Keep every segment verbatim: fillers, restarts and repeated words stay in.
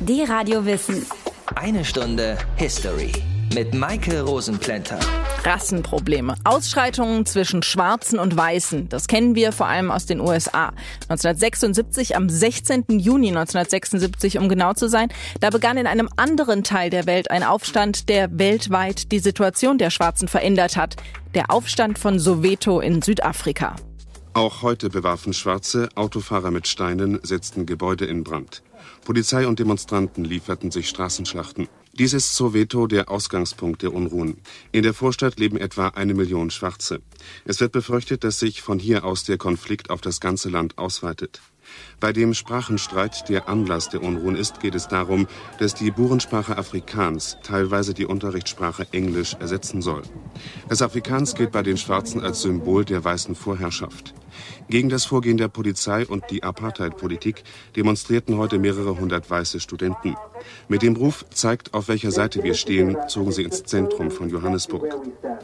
D-Radio Wissen. Eine Stunde History mit Maike Rosenplanter. Rassenprobleme. Ausschreitungen zwischen Schwarzen und Weißen. Das kennen wir vor allem aus den U S A. neunzehnhundertsechsundsiebzig, am sechzehnten Juni neunzehnhundertsechsundsiebzig, um genau zu sein, da begann in einem anderen Teil der Welt ein Aufstand, der weltweit die Situation der Schwarzen verändert hat. Der Aufstand von Soweto in Südafrika. Auch heute bewarfen Schwarze Autofahrer mit Steinen, setzten Gebäude in Brand. Polizei und Demonstranten lieferten sich Straßenschlachten. Dies ist Soweto, der Ausgangspunkt der Unruhen. In der Vorstadt leben etwa eine Million Schwarze. Es wird befürchtet, dass sich von hier aus der Konflikt auf das ganze Land ausweitet. Bei dem Sprachenstreit, der Anlass der Unruhen ist, geht es darum, dass die Burensprache Afrikaans teilweise die Unterrichtssprache Englisch ersetzen soll. Das Afrikaans gilt bei den Schwarzen als Symbol der weißen Vorherrschaft. Gegen das Vorgehen der Polizei und die Apartheid-Politik demonstrierten heute mehrere hundert weiße Studenten. Mit dem Ruf "Zeigt, auf welcher Seite wir stehen", zogen sie ins Zentrum von Johannesburg.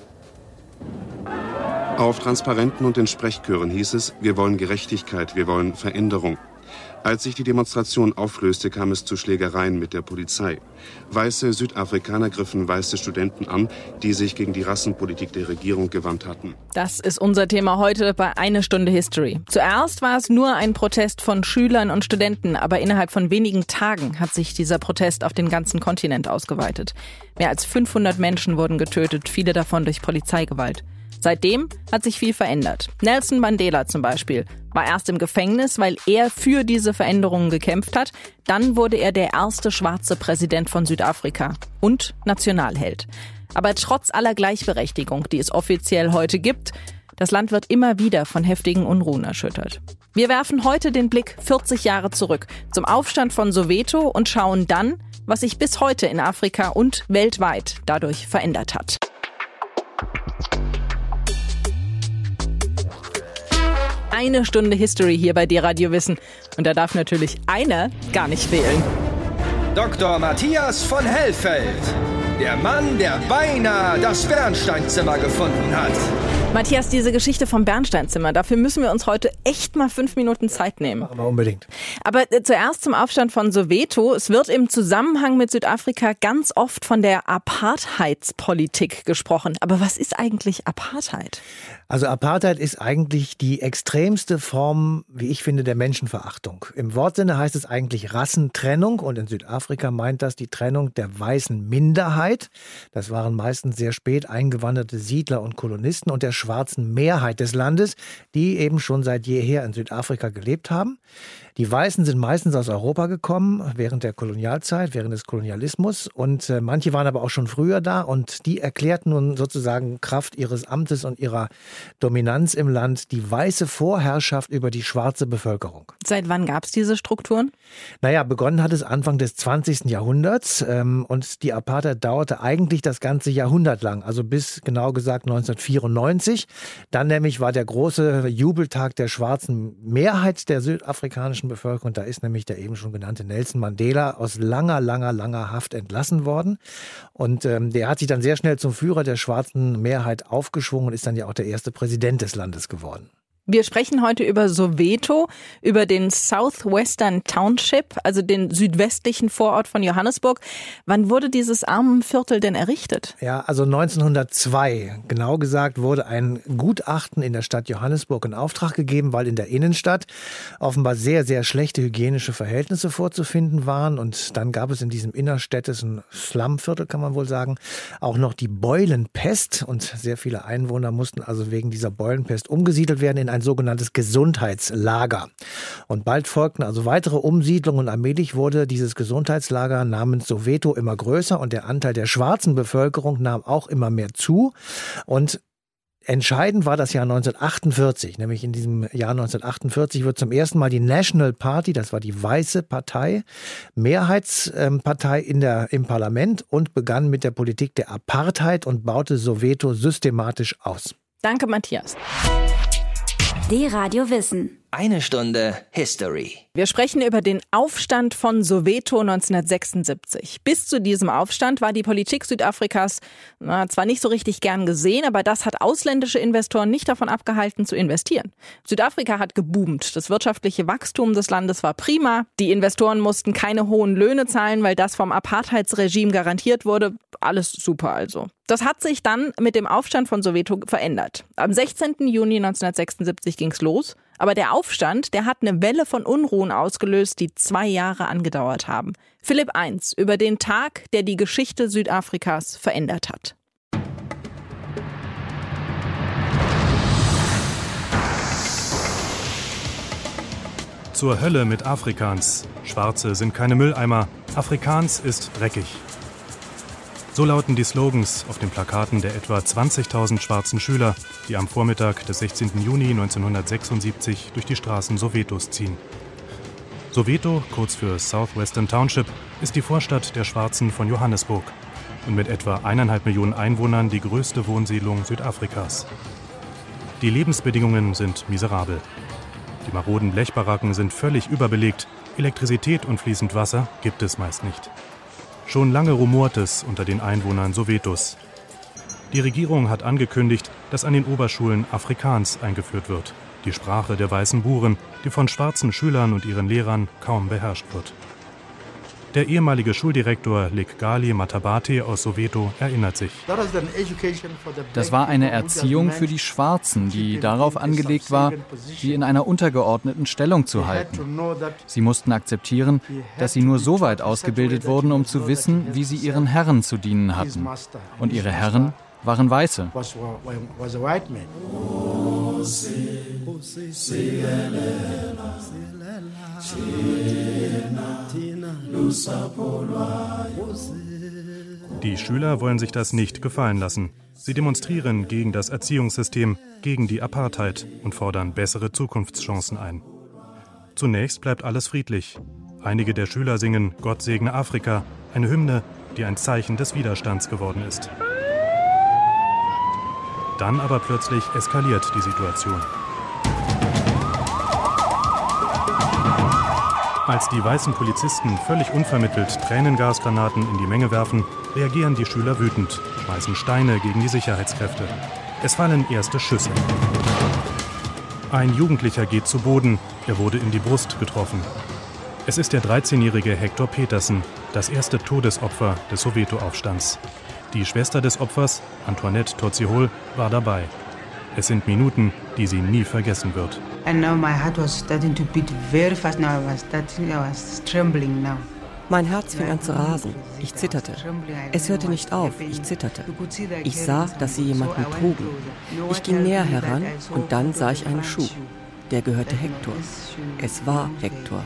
Auf Transparenten und in Sprechchören hieß es: Wir wollen Gerechtigkeit, wir wollen Veränderung. Als sich die Demonstration auflöste, kam es zu Schlägereien mit der Polizei. Weiße Südafrikaner griffen weiße Studenten an, die sich gegen die Rassenpolitik der Regierung gewandt hatten. Das ist unser Thema heute bei Eine Stunde History. Zuerst war es nur ein Protest von Schülern und Studenten, aber innerhalb von wenigen Tagen hat sich dieser Protest auf den ganzen Kontinent ausgeweitet. Mehr als fünfhundert Menschen wurden getötet, viele davon durch Polizeigewalt. Seitdem hat sich viel verändert. Nelson Mandela zum Beispiel war erst im Gefängnis, weil er für diese Veränderungen gekämpft hat. Dann wurde er der erste schwarze Präsident von Südafrika und Nationalheld. Aber trotz aller Gleichberechtigung, die es offiziell heute gibt, das Land wird immer wieder von heftigen Unruhen erschüttert. Wir werfen heute den Blick vierzig Jahre zurück zum Aufstand von Soweto und schauen dann, was sich bis heute in Afrika und weltweit dadurch verändert hat. Eine Stunde History hier bei D-Radio Wissen. Und da darf natürlich einer gar nicht fehlen. Doktor Matthias von Hellfeld. Der Mann, der beinahe das Bernsteinzimmer gefunden hat. Matthias, diese Geschichte vom Bernsteinzimmer, dafür müssen wir uns heute echt mal fünf Minuten Zeit nehmen. Machen wir unbedingt. Aber äh, zuerst zum Aufstand von Soweto. Es wird im Zusammenhang mit Südafrika ganz oft von der Apartheidspolitik gesprochen. Aber was ist eigentlich Apartheid? Also Apartheid ist eigentlich die extremste Form, wie ich finde, der Menschenverachtung. Im Wortsinne heißt es eigentlich Rassentrennung und in Südafrika meint das die Trennung der weißen Minderheit. Das waren meistens sehr spät eingewanderte Siedler und Kolonisten und der schwarzen Mehrheit des Landes, die eben schon seit jeher in Südafrika gelebt haben. Die Weißen sind meistens aus Europa gekommen, während der Kolonialzeit, während des Kolonialismus. Und äh, manche waren aber auch schon früher da und die erklärten nun sozusagen Kraft ihres Amtes und ihrer Dominanz im Land die weiße Vorherrschaft über die schwarze Bevölkerung. Seit wann gab es diese Strukturen? Naja, begonnen hat es Anfang des zwanzigsten Jahrhunderts ähm, und die Apartheid dauerte eigentlich das ganze Jahrhundert lang, also bis genau gesagt neunzehnhundertvierundneunzig. Dann nämlich war der große Jubeltag der schwarzen Mehrheit der südafrikanischen Bevölkerung. Da ist nämlich der eben schon genannte Nelson Mandela aus langer, langer, langer Haft entlassen worden. Und ähm, der hat sich dann sehr schnell zum Führer der schwarzen Mehrheit aufgeschwungen und ist dann ja auch der erste Präsident des Landes geworden. Wir sprechen heute über Soweto, über den Southwestern Township, also den südwestlichen Vorort von Johannesburg. Wann wurde dieses Armenviertel denn errichtet? Ja, also neunzehnhundertzwei. Genau gesagt wurde ein Gutachten in der Stadt Johannesburg in Auftrag gegeben, weil in der Innenstadt offenbar sehr, sehr schlechte hygienische Verhältnisse vorzufinden waren. Und dann gab es in diesem innerstädtischen Slumviertel, kann man wohl sagen, auch noch die Beulenpest. Und sehr viele Einwohner mussten also wegen dieser Beulenpest umgesiedelt werden in ein ein sogenanntes Gesundheitslager. Und bald folgten also weitere Umsiedlungen und allmählich wurde dieses Gesundheitslager namens Soweto immer größer und der Anteil der schwarzen Bevölkerung nahm auch immer mehr zu. Und entscheidend war das Jahr neunzehnhundertachtundvierzig, nämlich in diesem Jahr neunzehnhundertachtundvierzig wird zum ersten Mal die National Party, das war die weiße Partei, Mehrheitspartei in der, im Parlament und begann mit der Politik der Apartheid und baute Soweto systematisch aus. Danke, Matthias. D-Radio Wissen. Eine Stunde History. Wir sprechen über den Aufstand von Soweto neunzehnhundertsechsundsiebzig. Bis zu diesem Aufstand war die Politik Südafrikas na, zwar nicht so richtig gern gesehen, aber das hat ausländische Investoren nicht davon abgehalten zu investieren. Südafrika hat geboomt. Das wirtschaftliche Wachstum des Landes war prima. Die Investoren mussten keine hohen Löhne zahlen, weil das vom Apartheidsregime garantiert wurde. Alles super also. Das hat sich dann mit dem Aufstand von Soweto verändert. Am sechzehnten Juni neunzehnhundertsechsundsiebzig ging's los. Aber der Aufstand, der hat eine Welle von Unruhen ausgelöst, die zwei Jahre angedauert haben. Philipp eins über den Tag, der die Geschichte Südafrikas verändert hat. Zur Hölle mit Afrikaans. Schwarze sind keine Mülleimer. Afrikaans ist dreckig. So lauten die Slogans auf den Plakaten der etwa zwanzigtausend schwarzen Schüler, die am Vormittag des sechzehnten Juni neunzehnhundertsechsundsiebzig durch die Straßen Sowetos ziehen. Soweto, kurz für Southwestern Township, ist die Vorstadt der Schwarzen von Johannesburg und mit etwa eineinhalb Millionen Einwohnern die größte Wohnsiedlung Südafrikas. Die Lebensbedingungen sind miserabel. Die maroden Blechbaracken sind völlig überbelegt, Elektrizität und fließend Wasser gibt es meist nicht. Schon lange rumort es unter den Einwohnern Sowetos. Die Regierung hat angekündigt, dass an den Oberschulen Afrikaans eingeführt wird, die Sprache der weißen Buren, die von schwarzen Schülern und ihren Lehrern kaum beherrscht wird. Der ehemalige Schuldirektor Lekgali Matabate aus Soweto erinnert sich. Das war eine Erziehung für die Schwarzen, die darauf angelegt war, sie in einer untergeordneten Stellung zu halten. Sie mussten akzeptieren, dass sie nur so weit ausgebildet wurden, um zu wissen, wie sie ihren Herren zu dienen hatten. Und ihre Herren waren Weiße. Die Schüler wollen sich das nicht gefallen lassen. Sie demonstrieren gegen das Erziehungssystem, gegen die Apartheid und fordern bessere Zukunftschancen ein. Zunächst bleibt alles friedlich. Einige der Schüler singen »Gott segne Afrika«, eine Hymne, die ein Zeichen des Widerstands geworden ist. Dann aber plötzlich eskaliert die Situation. Als die weißen Polizisten völlig unvermittelt Tränengasgranaten in die Menge werfen, reagieren die Schüler wütend, schmeißen Steine gegen die Sicherheitskräfte. Es fallen erste Schüsse. Ein Jugendlicher geht zu Boden, er wurde in die Brust getroffen. Es ist der dreizehnjährige Hector Petersen, das erste Todesopfer des Soweto-Aufstands. Die Schwester des Opfers, Antoinette Tozihol, war dabei. Es sind Minuten, die sie nie vergessen wird. Mein Herz fing an zu rasen. Ich zitterte. Es hörte nicht auf. Ich zitterte. Ich sah, dass sie jemanden trugen. Ich ging näher heran und dann sah ich einen Schuh. Der gehörte Hector. Es war Hector.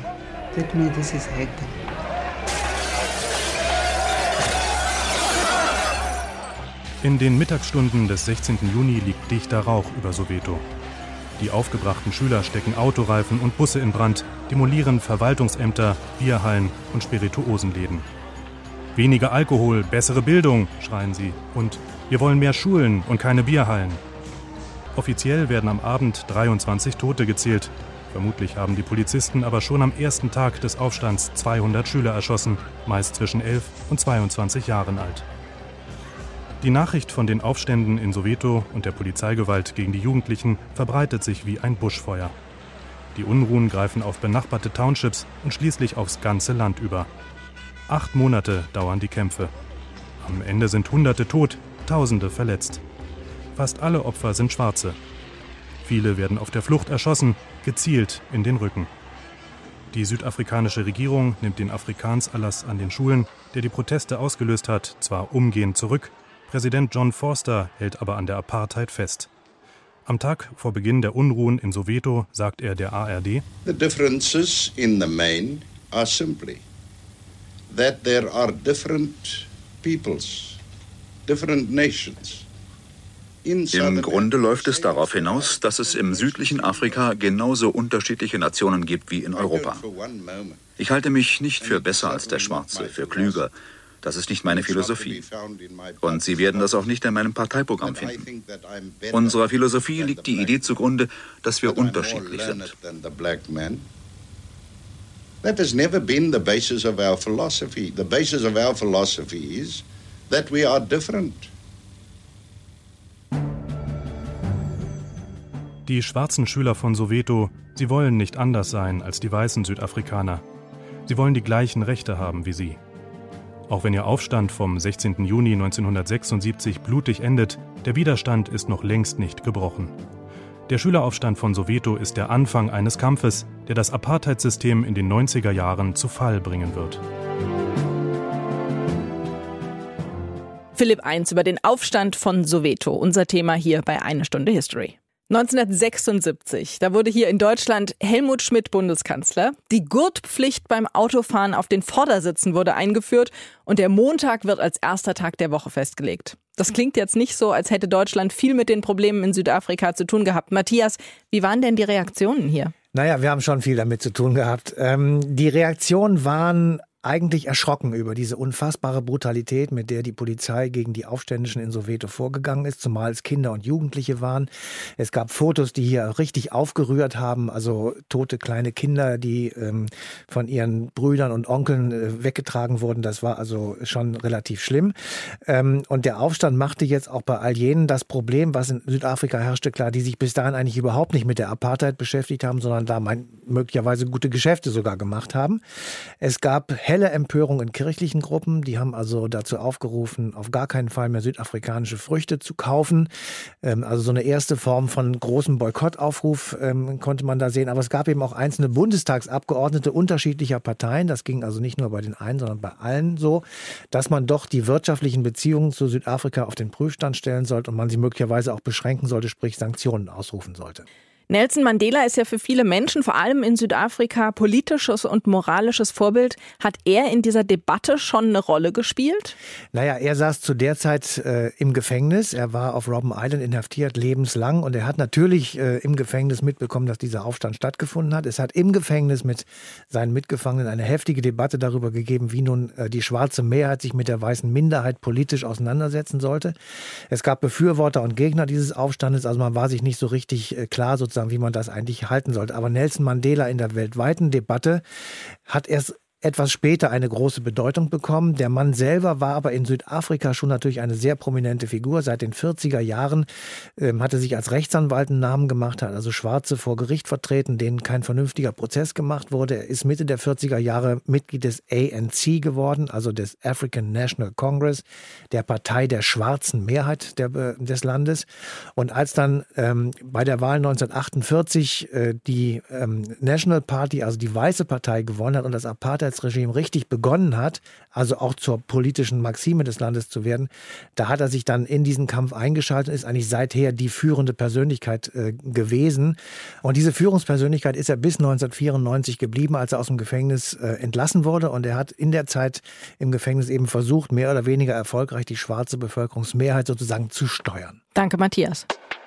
In den Mittagsstunden des sechzehnten Juni liegt dichter Rauch über Soweto. Die aufgebrachten Schüler stecken Autoreifen und Busse in Brand, demolieren Verwaltungsämter, Bierhallen und Spirituosenläden. Weniger Alkohol, bessere Bildung, schreien sie. Und wir wollen mehr Schulen und keine Bierhallen. Offiziell werden am Abend dreiundzwanzig Tote gezählt. Vermutlich haben die Polizisten aber schon am ersten Tag des Aufstands zweihundert Schüler erschossen, meist zwischen elf und zweiundzwanzig Jahren alt. Die Nachricht von den Aufständen in Soweto und der Polizeigewalt gegen die Jugendlichen verbreitet sich wie ein Buschfeuer. Die Unruhen greifen auf benachbarte Townships und schließlich aufs ganze Land über. Acht Monate dauern die Kämpfe. Am Ende sind Hunderte tot, Tausende verletzt. Fast alle Opfer sind Schwarze. Viele werden auf der Flucht erschossen, gezielt in den Rücken. Die südafrikanische Regierung nimmt den Afrikaans-Erlass an den Schulen, der die Proteste ausgelöst hat, zwar umgehend zurück. Präsident John Vorster hält aber an der Apartheid fest. Am Tag vor Beginn der Unruhen in Soweto sagt er der A R D: The differences in the main are simply that there are different peoples, different nations. Im Grunde läuft es darauf hinaus, dass es im südlichen Afrika genauso unterschiedliche Nationen gibt wie in Europa. Ich halte mich nicht für besser als der Schwarze, für klüger. Das ist nicht meine Philosophie. Und Sie werden das auch nicht in meinem Parteiprogramm finden. Unserer Philosophie liegt die Idee zugrunde, dass wir unterschiedlich sind. That has never been the basis of our philosophy. The basis of our philosophy is that we are different. Die schwarzen Schüler von Soweto, sie wollen nicht anders sein als die weißen Südafrikaner. Sie wollen die gleichen Rechte haben wie sie. Auch wenn ihr Aufstand vom sechzehnten Juni neunzehnhundertsechsundsiebzig blutig endet, der Widerstand ist noch längst nicht gebrochen. Der Schüleraufstand von Soweto ist der Anfang eines Kampfes, der das Apartheidsystem in den neunziger Jahren zu Fall bringen wird. Philipp eins über den Aufstand von Soweto, unser Thema hier bei Eine Stunde History. neunzehnhundertsechsundsiebzig, da wurde hier in Deutschland Helmut Schmidt Bundeskanzler. Die Gurtpflicht beim Autofahren auf den Vordersitzen wurde eingeführt und der Montag wird als erster Tag der Woche festgelegt. Das klingt jetzt nicht so, als hätte Deutschland viel mit den Problemen in Südafrika zu tun gehabt. Matthias, wie waren denn die Reaktionen hier? Naja, wir haben schon viel damit zu tun gehabt. Ähm, die Reaktionen waren eigentlich erschrocken über diese unfassbare Brutalität, mit der die Polizei gegen die Aufständischen in Soweto vorgegangen ist, zumal es Kinder und Jugendliche waren. Es gab Fotos, die hier richtig aufgerührt haben, also tote kleine Kinder, die ähm, von ihren Brüdern und Onkeln äh, weggetragen wurden. Das war also schon relativ schlimm. Ähm, und der Aufstand machte jetzt auch bei all jenen das Problem, was in Südafrika herrschte, klar, die sich bis dahin eigentlich überhaupt nicht mit der Apartheid beschäftigt haben, sondern da mein, möglicherweise gute Geschäfte sogar gemacht haben. Es gab helle Empörung in kirchlichen Gruppen. Die haben also dazu aufgerufen, auf gar keinen Fall mehr südafrikanische Früchte zu kaufen. Ähm, also so eine erste Form von großem Boykottaufruf ähm, konnte man da sehen. Aber es gab eben auch einzelne Bundestagsabgeordnete unterschiedlicher Parteien. Das ging also nicht nur bei den einen, sondern bei allen so, dass man doch die wirtschaftlichen Beziehungen zu Südafrika auf den Prüfstand stellen sollte und man sie möglicherweise auch beschränken sollte, sprich Sanktionen ausrufen sollte. Nelson Mandela ist ja für viele Menschen, vor allem in Südafrika, politisches und moralisches Vorbild. Hat er in dieser Debatte schon eine Rolle gespielt? Naja, er saß zu der Zeit äh, im Gefängnis. Er war auf Robben Island inhaftiert, lebenslang. Und er hat natürlich äh, im Gefängnis mitbekommen, dass dieser Aufstand stattgefunden hat. Es hat im Gefängnis mit seinen Mitgefangenen eine heftige Debatte darüber gegeben, wie nun äh, die schwarze Mehrheit sich mit der weißen Minderheit politisch auseinandersetzen sollte. Es gab Befürworter und Gegner dieses Aufstandes. Also man war sich nicht so richtig äh, klar sozusagen, wie man das eigentlich halten sollte. Aber Nelson Mandela in der weltweiten Debatte hat erst etwas später eine große Bedeutung bekommen. Der Mann selber war aber in Südafrika schon natürlich eine sehr prominente Figur. Seit den vierziger Jahren ähm, hatte sich als Rechtsanwalt einen Namen gemacht, hat also Schwarze vor Gericht vertreten, denen kein vernünftiger Prozess gemacht wurde. Er ist Mitte der vierziger Jahre Mitglied des A N C geworden, also des African National Congress, der Partei der schwarzen Mehrheit der, des Landes. Und als dann ähm, bei der Wahl neunzehnhundertachtundvierzig äh, die ähm, National Party, also die weiße Partei, gewonnen hat und das Apartheid Regime richtig begonnen hat, also auch zur politischen Maxime des Landes zu werden, da hat er sich dann in diesen Kampf eingeschaltet und ist eigentlich seither die führende Persönlichkeit äh, gewesen. Und diese Führungspersönlichkeit ist er bis neunzehnhundertvierundneunzig geblieben, als er aus dem Gefängnis äh, entlassen wurde. Und er hat in der Zeit im Gefängnis eben versucht, mehr oder weniger erfolgreich die schwarze Bevölkerungsmehrheit sozusagen zu steuern. Danke, Matthias.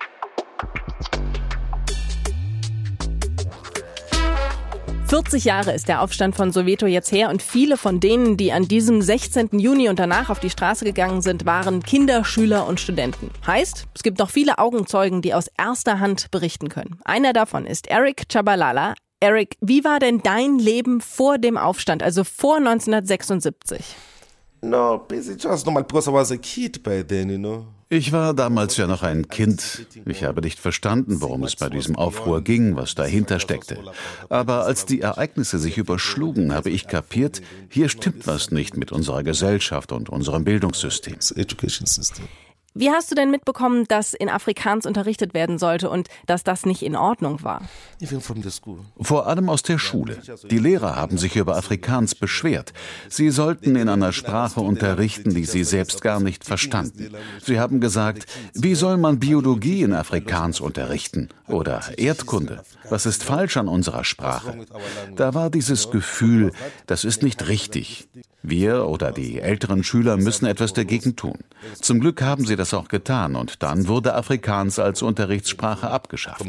vierzig Jahre ist der Aufstand von Soweto jetzt her und viele von denen, die an diesem sechzehnten Juni und danach auf die Straße gegangen sind, waren Kinder, Schüler und Studenten. Heißt, es gibt noch viele Augenzeugen, die aus erster Hand berichten können. Einer davon ist Eric Chabalala. Eric, wie war denn dein Leben vor dem Aufstand, also vor neunzehnhundertsechsundsiebzig? No, basically just normal because I was a kid by then, you know. Ich war damals ja noch ein Kind. Ich habe nicht verstanden, worum es bei diesem Aufruhr ging, was dahinter steckte. Aber als die Ereignisse sich überschlugen, habe ich kapiert, hier stimmt was nicht mit unserer Gesellschaft und unserem Bildungssystem. Wie hast du denn mitbekommen, dass in Afrikaans unterrichtet werden sollte und dass das nicht in Ordnung war? Vor allem aus der Schule. Die Lehrer haben sich über Afrikaans beschwert. Sie sollten in einer Sprache unterrichten, die sie selbst gar nicht verstanden. Sie haben gesagt, wie soll man Biologie in Afrikaans unterrichten? Oder Erdkunde? Was ist falsch an unserer Sprache? Da war dieses Gefühl, das ist nicht richtig. Wir oder die älteren Schüler müssen etwas dagegen tun. Zum Glück haben sie das auch getan und dann wurde Afrikaans als Unterrichtssprache abgeschafft.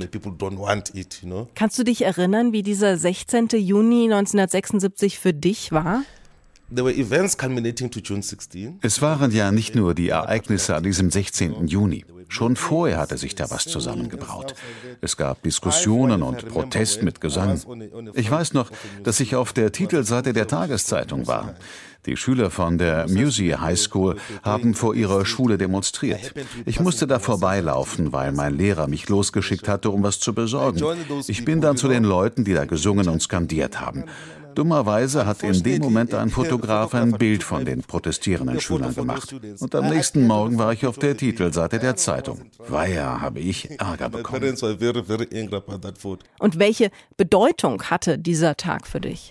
Kannst du dich erinnern, wie dieser sechzehnten Juni neunzehnhundertsechsundsiebzig für dich war? Es waren ja nicht nur die Ereignisse an diesem sechzehnten Juni. Schon vorher hatte sich da was zusammengebraut. Es gab Diskussionen und Protest mit Gesang. Ich weiß noch, dass ich auf der Titelseite der Tageszeitung war. Die Schüler von der Musi High School haben vor ihrer Schule demonstriert. Ich musste da vorbeilaufen, weil mein Lehrer mich losgeschickt hatte, um was zu besorgen. Ich bin dann zu den Leuten, die da gesungen und skandiert haben. Dummerweise hat in dem Moment ein Fotograf ein Bild von den protestierenden Schülern gemacht. Und am nächsten Morgen war ich auf der Titelseite der Zeitung. Weia, habe ich Ärger bekommen. Und welche Bedeutung hatte dieser Tag für dich?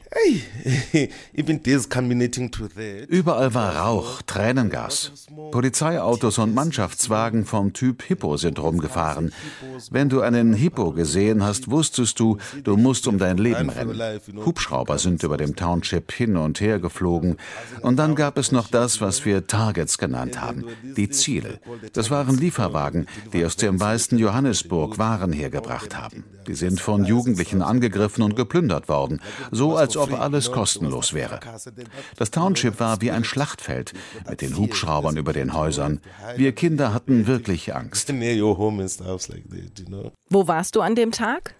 Überall war Rauch, Tränengas. Polizeiautos und Mannschaftswagen vom Typ Hippo sind rumgefahren. Wenn du einen Hippo gesehen hast, wusstest du, du musst um dein Leben rennen. Hubschrauber sind über dem Township hin und her geflogen. Und dann gab es noch das, was wir Targets genannt haben, die Ziele. Das waren Lieferwagen, die aus dem weißen Johannesburg Waren hergebracht haben. Die sind von Jugendlichen angegriffen und geplündert worden, so als ob alles kostenlos wäre. Das Township war wie ein Schlachtfeld mit den Hubschraubern über den Häusern. Wir Kinder hatten wirklich Angst. Wo warst du an dem Tag?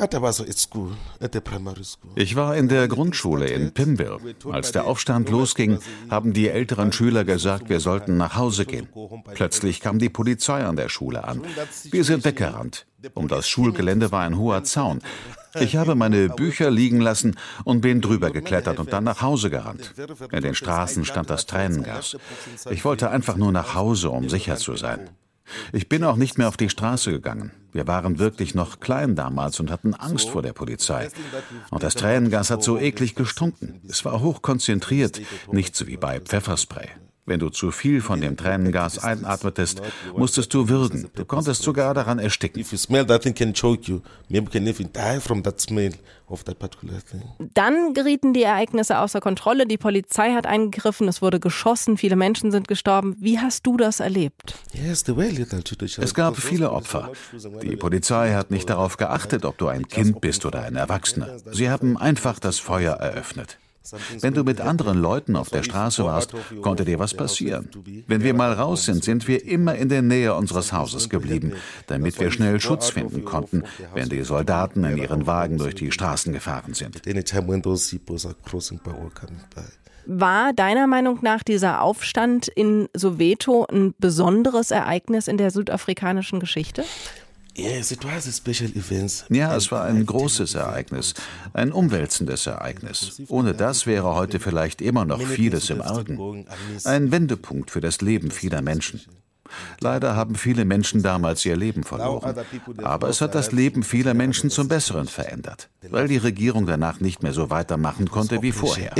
Ich war in der Grundschule in Pimville. Als der Aufstand losging, haben die älteren Schüler gesagt, wir sollten nach Hause gehen. Plötzlich kam die Polizei an der Schule an. Wir sind weggerannt. Um das Schulgelände war ein hoher Zaun. Ich habe meine Bücher liegen lassen und bin drüber geklettert und dann nach Hause gerannt. In den Straßen stand das Tränengas. Ich wollte einfach nur nach Hause, um sicher zu sein. Ich bin auch nicht mehr auf die Straße gegangen. Wir waren wirklich noch klein damals und hatten Angst vor der Polizei. Und das Tränengas hat so eklig gestunken. Es war hochkonzentriert, nicht so wie bei Pfefferspray. Wenn du zu viel von dem Tränengas einatmetest, musstest du würgen. Du konntest sogar daran ersticken. Dann gerieten die Ereignisse außer Kontrolle. Die Polizei hat eingegriffen, es wurde geschossen, viele Menschen sind gestorben. Wie hast du das erlebt? Es gab viele Opfer. Die Polizei hat nicht darauf geachtet, ob du ein Kind bist oder ein Erwachsener. Sie haben einfach das Feuer eröffnet. Wenn du mit anderen Leuten auf der Straße warst, konnte dir was passieren. Wenn wir mal raus sind, sind wir immer in der Nähe unseres Hauses geblieben, damit wir schnell Schutz finden konnten, wenn die Soldaten in ihren Wagen durch die Straßen gefahren sind. War deiner Meinung nach dieser Aufstand in Soweto ein besonderes Ereignis in der südafrikanischen Geschichte? Ja, es war ein großes Ereignis, ein umwälzendes Ereignis. Ohne das wäre heute vielleicht immer noch vieles im Argen. Ein Wendepunkt für das Leben vieler Menschen. Leider haben viele Menschen damals ihr Leben verloren. Aber es hat das Leben vieler Menschen zum Besseren verändert, weil die Regierung danach nicht mehr so weitermachen konnte wie vorher.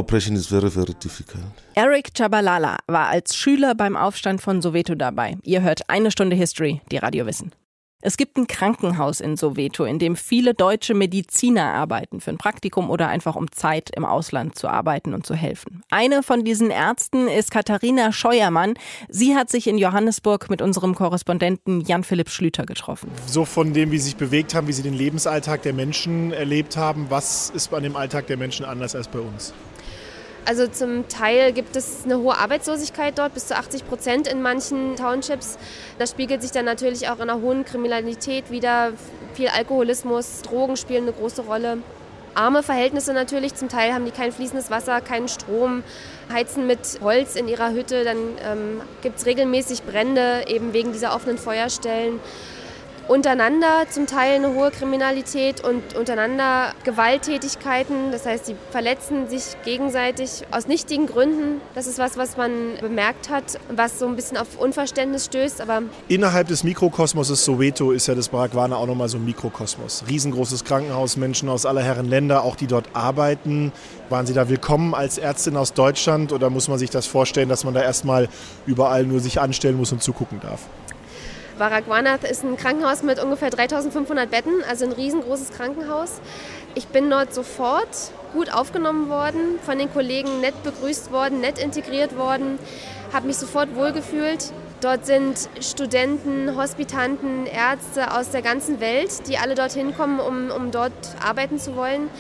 Eric Tshabalala war als Schüler beim Aufstand von Soweto dabei. Ihr hört eine Stunde History, die Radio Wissen. Es gibt ein Krankenhaus in Soweto, in dem viele deutsche Mediziner arbeiten, für ein Praktikum oder einfach um Zeit im Ausland zu arbeiten und zu helfen. Eine von diesen Ärzten ist Katharina Scheuermann. Sie hat sich in Johannesburg mit unserem Korrespondenten Jan-Philipp Schlüter getroffen. So von dem, wie sie sich bewegt haben, wie sie den Lebensalltag der Menschen erlebt haben, was ist an dem Alltag der Menschen anders als bei uns? Also zum Teil gibt es eine hohe Arbeitslosigkeit dort, bis zu achtzig Prozent in manchen Townships. Das spiegelt sich dann natürlich auch in einer hohen Kriminalität wider. Viel Alkoholismus, Drogen spielen eine große Rolle. Arme Verhältnisse natürlich, zum Teil haben die kein fließendes Wasser, keinen Strom, heizen mit Holz in ihrer Hütte. Dann ähm, gibt es regelmäßig Brände, eben wegen dieser offenen Feuerstellen. Untereinander zum Teil eine hohe Kriminalität und untereinander Gewalttätigkeiten. Das heißt, sie verletzen sich gegenseitig aus nichtigen Gründen. Das ist was, was man bemerkt hat, was so ein bisschen auf Unverständnis stößt. Aber innerhalb des Mikrokosmoses Soweto ist ja das Baragwana auch nochmal so ein Mikrokosmos. Riesengroßes Krankenhaus, Menschen aus aller Herren Länder, auch die dort arbeiten. Waren Sie da willkommen als Ärztin aus Deutschland oder muss man sich das vorstellen, dass man da erstmal überall nur sich anstellen muss und zugucken darf? Baragwana ist ein Krankenhaus mit ungefähr dreitausendfünfhundert Betten, also ein riesengroßes Krankenhaus. Ich bin dort sofort gut aufgenommen worden, von den Kollegen nett begrüßt worden, nett integriert worden, habe mich sofort wohlgefühlt. Dort sind Studenten, Hospitanten, Ärzte aus der ganzen Welt, die alle dorthin kommen, um, um dort arbeiten zu wollen.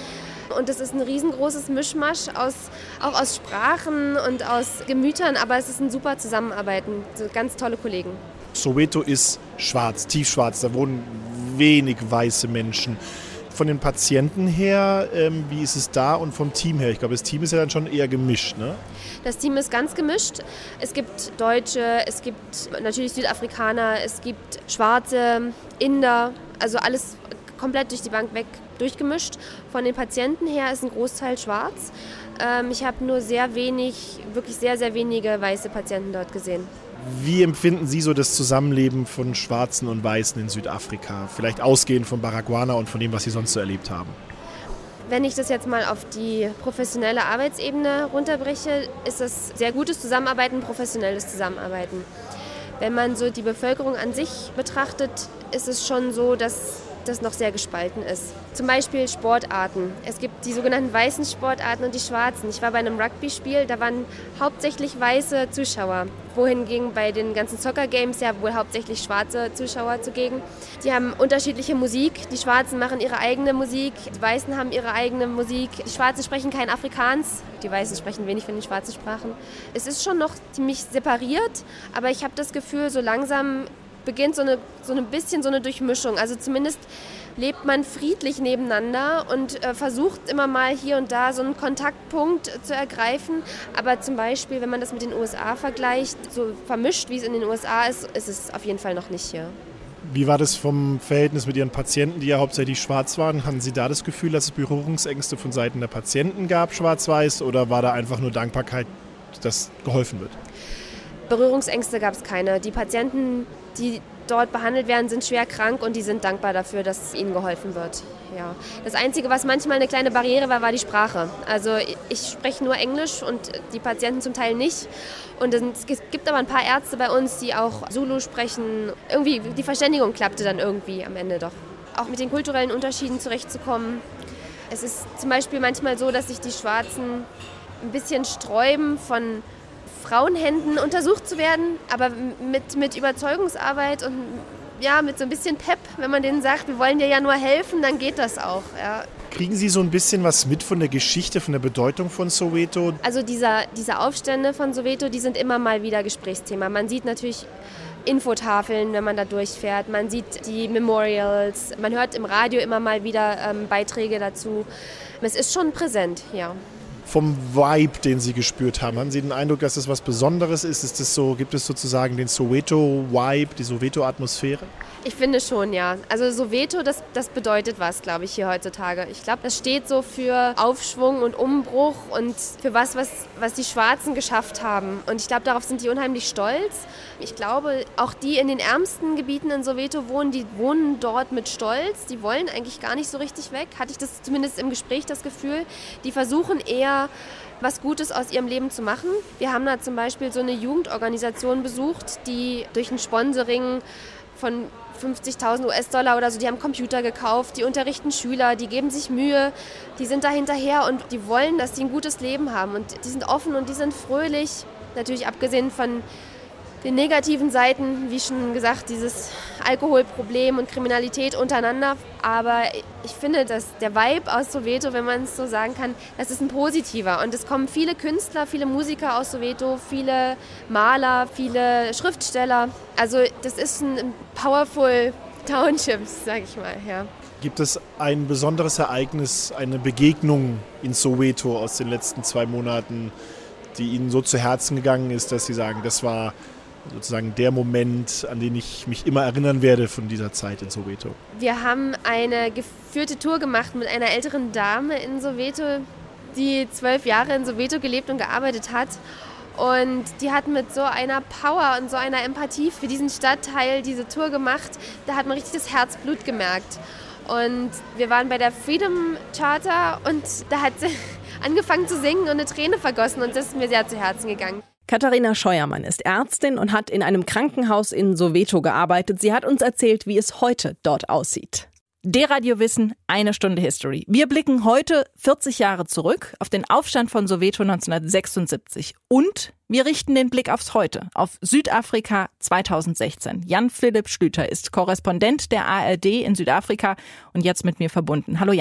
Und es ist ein riesengroßes Mischmasch aus, auch aus Sprachen und aus Gemütern, aber es ist ein super Zusammenarbeiten, so ganz tolle Kollegen. Soweto ist schwarz, tiefschwarz, da wohnen wenig weiße Menschen. Von den Patienten her, ähm, wie ist es da und vom Team her? Ich glaube, das Team ist ja dann schon eher gemischt, ne? Das Team ist ganz gemischt. Es gibt Deutsche, es gibt natürlich Südafrikaner, es gibt Schwarze, Inder, also alles komplett durch die Bank weg durchgemischt. Von den Patienten her ist ein Großteil schwarz. Ähm, ich habe nur sehr wenig, wirklich sehr, sehr wenige weiße Patienten dort gesehen. Wie empfinden Sie so das Zusammenleben von Schwarzen und Weißen in Südafrika? Vielleicht ausgehend von Baragwana und von dem, was Sie sonst so erlebt haben. Wenn ich das jetzt mal auf die professionelle Arbeitsebene runterbreche, ist das sehr gutes Zusammenarbeiten, professionelles Zusammenarbeiten. Wenn man so die Bevölkerung an sich betrachtet, ist es schon so, dass das noch sehr gespalten ist. Zum Beispiel Sportarten. Es gibt die sogenannten weißen Sportarten und die schwarzen. Ich war bei einem Rugby-Spiel, da waren hauptsächlich weiße Zuschauer. Wohingegen bei den ganzen Soccer-Games ja wohl hauptsächlich schwarze Zuschauer zugegen. Die haben unterschiedliche Musik. Die Schwarzen machen ihre eigene Musik, die Weißen haben ihre eigene Musik. Die Schwarzen sprechen kein Afrikaans, die Weißen sprechen wenig von den schwarzen Sprachen. Es ist schon noch ziemlich separiert, aber ich habe das Gefühl, so langsam beginnt so eine, so ein bisschen so eine Durchmischung. Also zumindest lebt man friedlich nebeneinander und äh, versucht immer mal hier und da so einen Kontaktpunkt äh, zu ergreifen. Aber zum Beispiel, wenn man das mit den U S A vergleicht, so vermischt, wie es in den U S A ist, ist es auf jeden Fall noch nicht hier. Wie war das vom Verhältnis mit Ihren Patienten, die ja hauptsächlich schwarz waren? Hatten Sie da das Gefühl, dass es Berührungsängste von Seiten der Patienten gab, schwarz-weiß, oder war da einfach nur Dankbarkeit, dass geholfen wird? Berührungsängste gab es keine. Die Patienten, die dort behandelt werden, sind schwer krank und die sind dankbar dafür, dass ihnen geholfen wird. Ja. Das Einzige, was manchmal eine kleine Barriere war, war die Sprache. Also ich spreche nur Englisch und die Patienten zum Teil nicht. Und es gibt aber ein paar Ärzte bei uns, die auch Zulu sprechen. Irgendwie, die Verständigung klappte dann irgendwie am Ende doch. Auch mit den kulturellen Unterschieden zurechtzukommen. Es ist zum Beispiel manchmal so, dass sich die Schwarzen ein bisschen sträuben, von Frauenhänden untersucht zu werden, aber mit, mit Überzeugungsarbeit und ja, mit so ein bisschen Pep, wenn man denen sagt, wir wollen dir ja nur helfen, dann geht das auch. Ja. Kriegen Sie so ein bisschen was mit von der Geschichte, von der Bedeutung von Soweto? Also dieser, diese Aufstände von Soweto, die sind immer mal wieder Gesprächsthema. Man sieht natürlich Infotafeln, wenn man da durchfährt. Man sieht die Memorials. Man hört im Radio immer mal wieder ähm, Beiträge dazu. Es ist schon präsent, ja. Vom Vibe, den Sie gespürt haben, haben Sie den Eindruck, dass das was Besonderes ist? Ist das so, gibt es sozusagen den Soweto-Vibe, die Soweto-Atmosphäre? Ich finde schon, ja. Also Soweto, das, das bedeutet was, glaube ich, hier heutzutage. Ich glaube, das steht so für Aufschwung und Umbruch und für was, was, was die Schwarzen geschafft haben. Und ich glaube, darauf sind die unheimlich stolz. Ich glaube, auch die in den ärmsten Gebieten in Soweto wohnen, die wohnen dort mit Stolz. Die wollen eigentlich gar nicht so richtig weg. Hatte ich das zumindest im Gespräch das Gefühl. Die versuchen eher, was Gutes aus ihrem Leben zu machen. Wir haben da zum Beispiel so eine Jugendorganisation besucht, die durch ein Sponsoring von fünfzigtausend US-Dollar oder so, die haben Computer gekauft, die unterrichten Schüler, die geben sich Mühe, die sind da hinterher und die wollen, dass sie ein gutes Leben haben. Und die sind offen und die sind fröhlich, natürlich abgesehen von den negativen Seiten, wie schon gesagt, dieses Alkoholproblem und Kriminalität untereinander. Aber ich finde, dass der Vibe aus Soweto, wenn man es so sagen kann, das ist ein positiver. Und es kommen viele Künstler, viele Musiker aus Soweto, viele Maler, viele Schriftsteller. Also das ist ein powerful Township, sage ich mal. Ja. Gibt es ein besonderes Ereignis, eine Begegnung in Soweto aus den letzten zwei Monaten, die Ihnen so zu Herzen gegangen ist, dass Sie sagen, das war sozusagen der Moment, an den ich mich immer erinnern werde von dieser Zeit in Soweto? Wir haben eine geführte Tour gemacht mit einer älteren Dame in Soweto, die zwölf Jahre in Soweto gelebt und gearbeitet hat. Und die hat mit so einer Power und so einer Empathie für diesen Stadtteil diese Tour gemacht. Da hat man richtig das Herzblut gemerkt. Und wir waren bei der Freedom Charter und da hat sie angefangen zu singen und eine Träne vergossen und das ist mir sehr zu Herzen gegangen. Katharina Scheuermann ist Ärztin und hat in einem Krankenhaus in Soweto gearbeitet. Sie hat uns erzählt, wie es heute dort aussieht. D-Radio Wissen, eine Stunde History. Wir blicken heute vierzig Jahre zurück auf den Aufstand von Soweto neunzehnhundertsechsundsiebzig. Und wir richten den Blick aufs Heute, auf Südafrika zweitausendsechzehn. Jan-Philipp Schlüter ist Korrespondent der A R D in Südafrika und jetzt mit mir verbunden. Hallo Jan.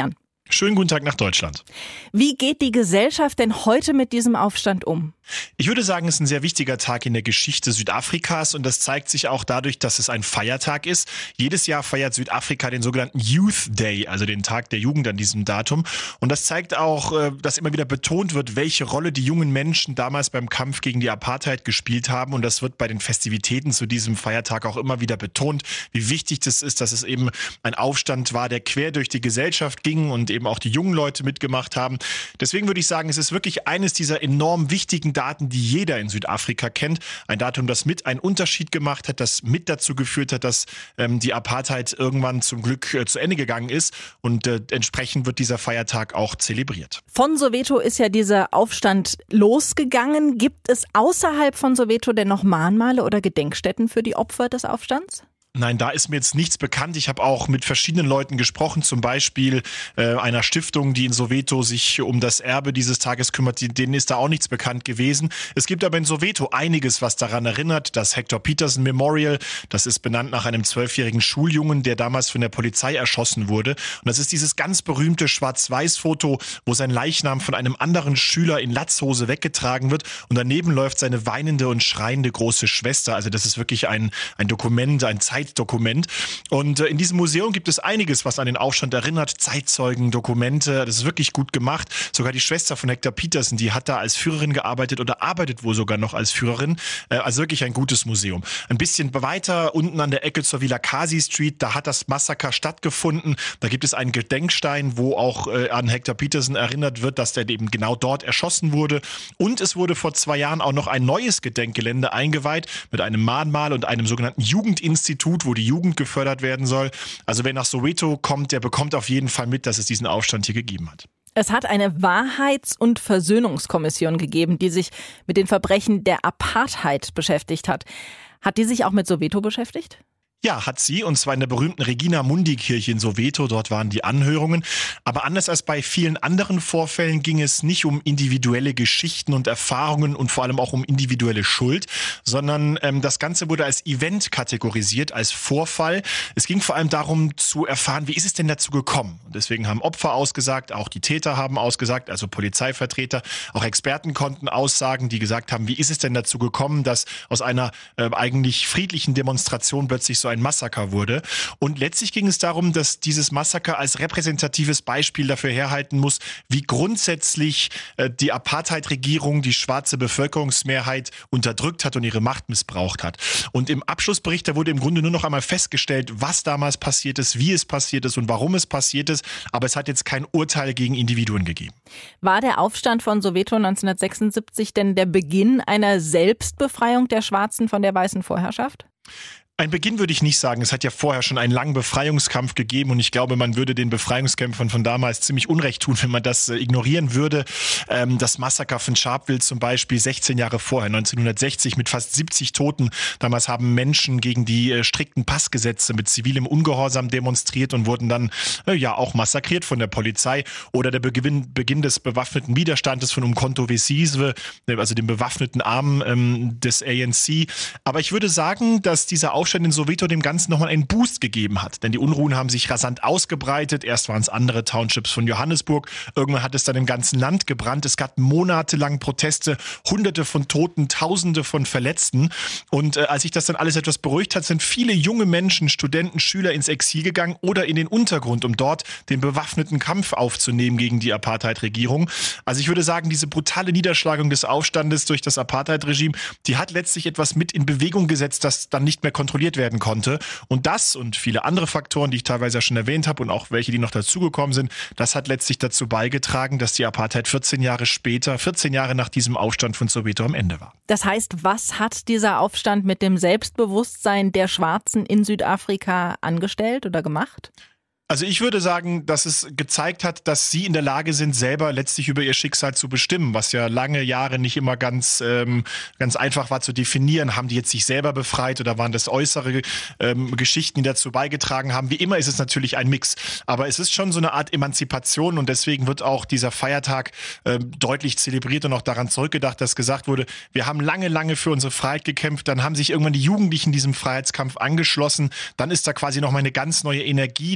Schönen guten Tag nach Deutschland. Wie geht die Gesellschaft denn heute mit diesem Aufstand um? Ich würde sagen, es ist ein sehr wichtiger Tag in der Geschichte Südafrikas und das zeigt sich auch dadurch, dass es ein Feiertag ist. Jedes Jahr feiert Südafrika den sogenannten Youth Day, also den Tag der Jugend an diesem Datum. Und das zeigt auch, dass immer wieder betont wird, welche Rolle die jungen Menschen damals beim Kampf gegen die Apartheid gespielt haben. Und das wird bei den Festivitäten zu diesem Feiertag auch immer wieder betont, wie wichtig das ist, dass es eben ein Aufstand war, der quer durch die Gesellschaft ging und eben auch die jungen Leute mitgemacht haben. Deswegen würde ich sagen, es ist wirklich eines dieser enorm wichtigen Daten, die jeder in Südafrika kennt. Ein Datum, das mit einen Unterschied gemacht hat, das mit dazu geführt hat, dass ähm, die Apartheid irgendwann zum Glück äh, zu Ende gegangen ist. Und äh, entsprechend wird dieser Feiertag auch zelebriert. Von Soweto ist ja dieser Aufstand losgegangen. Gibt es außerhalb von Soweto denn noch Mahnmale oder Gedenkstätten für die Opfer des Aufstands? Nein, da ist mir jetzt nichts bekannt. Ich habe auch mit verschiedenen Leuten gesprochen, zum Beispiel äh, einer Stiftung, die in Soweto sich um das Erbe dieses Tages kümmert. Denen ist da auch nichts bekannt gewesen. Es gibt aber in Soweto einiges, was daran erinnert. Das Hector Pieterson Memorial, das ist benannt nach einem zwölfjährigen Schuljungen, der damals von der Polizei erschossen wurde. Und das ist dieses ganz berühmte Schwarz-Weiß-Foto, wo sein Leichnam von einem anderen Schüler in Latzhose weggetragen wird. Und daneben läuft seine weinende und schreiende große Schwester. Also das ist wirklich ein, ein Dokument, ein Zeit Dokument. Und in diesem Museum gibt es einiges, was an den Aufstand erinnert. Zeitzeugen, Dokumente, das ist wirklich gut gemacht. Sogar die Schwester von Hector Pieterson, die hat da als Führerin gearbeitet oder arbeitet wohl sogar noch als Führerin. Also wirklich ein gutes Museum. Ein bisschen weiter unten an der Ecke zur Villa Kasi Street, da hat das Massaker stattgefunden. Da gibt es einen Gedenkstein, wo auch an Hector Pieterson erinnert wird, dass der eben genau dort erschossen wurde. Und es wurde vor zwei Jahren auch noch ein neues Gedenkgelände eingeweiht mit einem Mahnmal und einem sogenannten Jugendinstitut, wo die Jugend gefördert werden soll. Also wer nach Soweto kommt, der bekommt auf jeden Fall mit, dass es diesen Aufstand hier gegeben hat. Es hat eine Wahrheits- und Versöhnungskommission gegeben, die sich mit den Verbrechen der Apartheid beschäftigt hat. Hat die sich auch mit Soweto beschäftigt? Ja, hat sie, und zwar in der berühmten Regina-Mundi-Kirche in Soweto. Dort waren die Anhörungen. Aber anders als bei vielen anderen Vorfällen ging es nicht um individuelle Geschichten und Erfahrungen und vor allem auch um individuelle Schuld, sondern ähm, das Ganze wurde als Event kategorisiert, als Vorfall. Es ging vor allem darum zu erfahren, wie ist es denn dazu gekommen? Und deswegen haben Opfer ausgesagt, auch die Täter haben ausgesagt, also Polizeivertreter, auch Experten konnten aussagen, die gesagt haben, wie ist es denn dazu gekommen, dass aus einer äh, eigentlich friedlichen Demonstration plötzlich so ein Massaker wurde. Und letztlich ging es darum, dass dieses Massaker als repräsentatives Beispiel dafür herhalten muss, wie grundsätzlich äh, die Apartheid-Regierung die schwarze Bevölkerungsmehrheit unterdrückt hat und ihre Macht missbraucht hat. Und im Abschlussbericht, da wurde im Grunde nur noch einmal festgestellt, was damals passiert ist, wie es passiert ist und warum es passiert ist. Aber es hat jetzt kein Urteil gegen Individuen gegeben. War der Aufstand von Soweto neunzehnhundertsechsundsiebzig denn der Beginn einer Selbstbefreiung der Schwarzen von der weißen Vorherrschaft? Ein Beginn würde ich nicht sagen. Es hat ja vorher schon einen langen Befreiungskampf gegeben und ich glaube, man würde den Befreiungskämpfern von damals ziemlich Unrecht tun, wenn man das äh, ignorieren würde. Ähm, das Massaker von Sharpeville zum Beispiel sechzehn Jahre vorher, neunzehnhundertsechzig, mit fast siebzig Toten. Damals haben Menschen gegen die äh, strikten Passgesetze mit zivilem Ungehorsam demonstriert und wurden dann äh, ja auch massakriert von der Polizei. Oder der Beginn, Beginn des bewaffneten Widerstandes von Umkhonto we Sizwe, also dem bewaffneten Arm ähm, des A N C. Aber ich würde sagen, dass dieser Aufstand in Soweto dem Ganzen nochmal einen Boost gegeben hat. Denn die Unruhen haben sich rasant ausgebreitet. Erst waren es andere Townships von Johannesburg. Irgendwann hat es dann im ganzen Land gebrannt. Es gab monatelang Proteste, Hunderte von Toten, Tausende von Verletzten. Und äh, als sich das dann alles etwas beruhigt hat, sind viele junge Menschen, Studenten, Schüler ins Exil gegangen oder in den Untergrund, um dort den bewaffneten Kampf aufzunehmen gegen die Apartheid-Regierung. Also ich würde sagen, diese brutale Niederschlagung des Aufstandes durch das Apartheid-Regime, die hat letztlich etwas mit in Bewegung gesetzt, das dann nicht mehr kontrolliert werden konnte. Und das und viele andere Faktoren, die ich teilweise ja schon erwähnt habe und auch welche, die noch dazugekommen sind, das hat letztlich dazu beigetragen, dass die Apartheid vierzehn Jahre später, vierzehn Jahre nach diesem Aufstand von Soweto am Ende war. Das heißt, was hat dieser Aufstand mit dem Selbstbewusstsein der Schwarzen in Südafrika angestellt oder gemacht? Also ich würde sagen, dass es gezeigt hat, dass sie in der Lage sind, selber letztlich über ihr Schicksal zu bestimmen, was ja lange Jahre nicht immer ganz ähm, ganz einfach war zu definieren. Haben die jetzt sich selber befreit oder waren das äußere ähm, Geschichten, die dazu beigetragen haben? Wie immer ist es natürlich ein Mix. Aber es ist schon so eine Art Emanzipation und deswegen wird auch dieser Feiertag ähm, deutlich zelebriert und auch daran zurückgedacht, dass gesagt wurde, wir haben lange, lange für unsere Freiheit gekämpft. Dann haben sich irgendwann die Jugendlichen diesem Freiheitskampf angeschlossen. Dann ist da quasi nochmal eine ganz neue Energie, eine ganz neue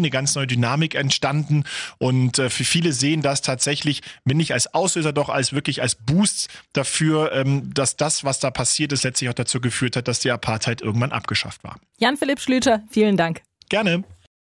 neue Dynamik entstanden. Und äh, für viele sehen das tatsächlich, wenn nicht als Auslöser, doch als wirklich als Boost dafür, ähm, dass das, was da passiert ist, letztlich auch dazu geführt hat, dass die Apartheid irgendwann abgeschafft war. Jan-Philipp Schlüter, vielen Dank. Gerne.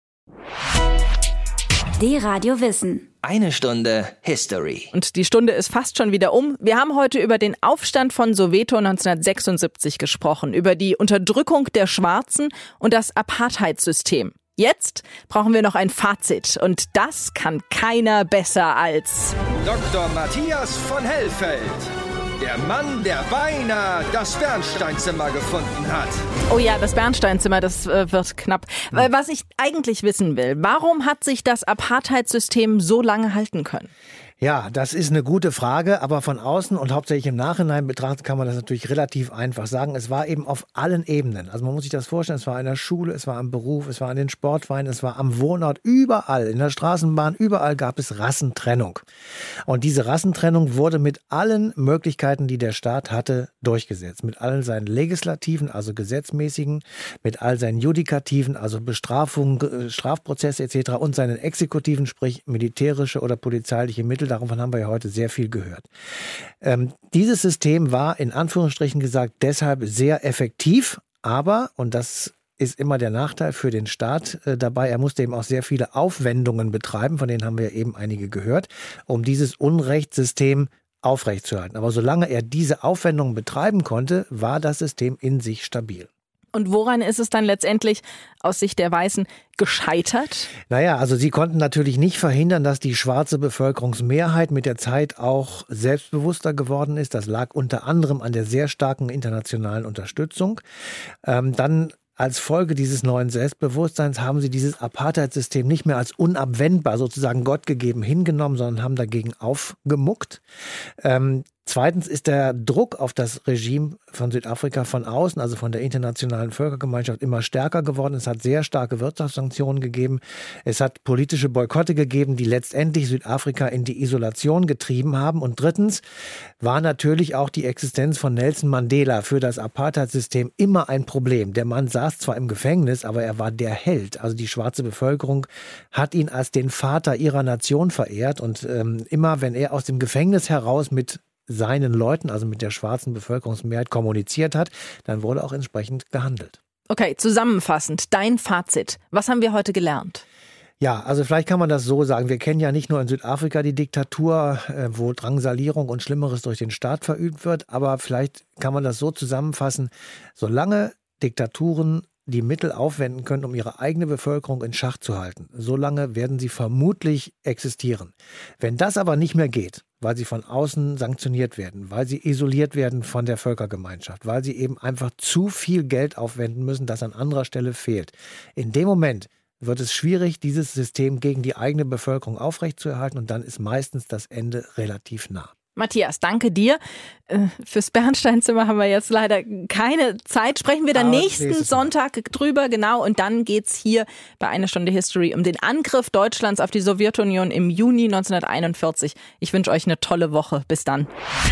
D-Radio Wissen. Eine Stunde History. Und die Stunde ist fast schon wieder um. Wir haben heute über den Aufstand von Soweto neunzehnhundertsechsundsiebzig gesprochen, über die Unterdrückung der Schwarzen und das Apartheidssystem. Jetzt brauchen wir noch ein Fazit und das kann keiner besser als Doktor Matthias von Hellfeld. Der Mann, der beinahe das Bernsteinzimmer gefunden hat. Oh ja, das Bernsteinzimmer, das äh, wird knapp. Weil was ich eigentlich wissen will, warum hat sich das Apartheidssystem so lange halten können? Ja, das ist eine gute Frage, aber von außen und hauptsächlich im Nachhinein betrachtet kann man das natürlich relativ einfach sagen. Es war eben auf allen Ebenen. Also man muss sich das vorstellen, es war in der Schule, es war im Beruf, es war in den Sportvereinen, es war am Wohnort, überall, in der Straßenbahn, überall gab es Rassentrennung. Und diese Rassentrennung wurde mit allen Möglichkeiten, die der Staat hatte, durchgesetzt. Mit all seinen legislativen, also gesetzmäßigen, mit all seinen judikativen, also Bestrafungen, Strafprozesse et cetera und seinen exekutiven, sprich militärische oder polizeiliche Mittel. Davon haben wir ja heute sehr viel gehört. Ähm, dieses System war in Anführungsstrichen gesagt deshalb sehr effektiv, aber, und das ist immer der Nachteil für den Staat äh, dabei, er musste eben auch sehr viele Aufwendungen betreiben, von denen haben wir eben einige gehört, um dieses Unrechtssystem aufrechtzuerhalten. Aber solange er diese Aufwendungen betreiben konnte, war das System in sich stabil. Und woran ist es dann letztendlich aus Sicht der Weißen gescheitert? Naja, also sie konnten natürlich nicht verhindern, dass die schwarze Bevölkerungsmehrheit mit der Zeit auch selbstbewusster geworden ist. Das lag unter anderem an der sehr starken internationalen Unterstützung. Ähm, dann als Folge dieses neuen Selbstbewusstseins haben sie dieses Apartheid-System nicht mehr als unabwendbar, sozusagen gottgegeben hingenommen, sondern haben dagegen aufgemuckt. Ähm, Zweitens ist der Druck auf das Regime von Südafrika von außen, also von der internationalen Völkergemeinschaft, immer stärker geworden. Es hat sehr starke Wirtschaftssanktionen gegeben. Es hat politische Boykotte gegeben, die letztendlich Südafrika in die Isolation getrieben haben. Und drittens war natürlich auch die Existenz von Nelson Mandela für das Apartheid-System immer ein Problem. Der Mann saß zwar im Gefängnis, aber er war der Held. Also die schwarze Bevölkerung hat ihn als den Vater ihrer Nation verehrt. Und ähm, immer, wenn er aus dem Gefängnis heraus mit seinen Leuten, also mit der schwarzen Bevölkerungsmehrheit kommuniziert hat, dann wurde auch entsprechend gehandelt. Okay, zusammenfassend, dein Fazit. Was haben wir heute gelernt? Ja, also vielleicht kann man das so sagen. Wir kennen ja nicht nur in Südafrika die Diktatur, wo Drangsalierung und Schlimmeres durch den Staat verübt wird, aber vielleicht kann man das so zusammenfassen, solange Diktaturen die Mittel aufwenden können, um ihre eigene Bevölkerung in Schach zu halten, solange werden sie vermutlich existieren. Wenn das aber nicht mehr geht, weil sie von außen sanktioniert werden, weil sie isoliert werden von der Völkergemeinschaft, weil sie eben einfach zu viel Geld aufwenden müssen, das an anderer Stelle fehlt. In dem Moment wird es schwierig, dieses System gegen die eigene Bevölkerung aufrechtzuerhalten und dann ist meistens das Ende relativ nah. Matthias, danke dir. Fürs Bernsteinzimmer haben wir jetzt leider keine Zeit. Sprechen wir dann Aber nächsten Sonntag drüber, genau. Und dann geht's hier bei Eine Stunde History um den Angriff Deutschlands auf die Sowjetunion im Juni neunzehnhunderteinundvierzig. Ich wünsche euch eine tolle Woche. Bis dann.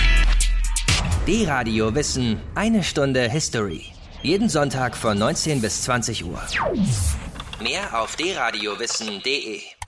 D-Radio Wissen, Eine Stunde History. Jeden Sonntag von neunzehn bis zwanzig Uhr. Mehr auf d radio wissen punkt de.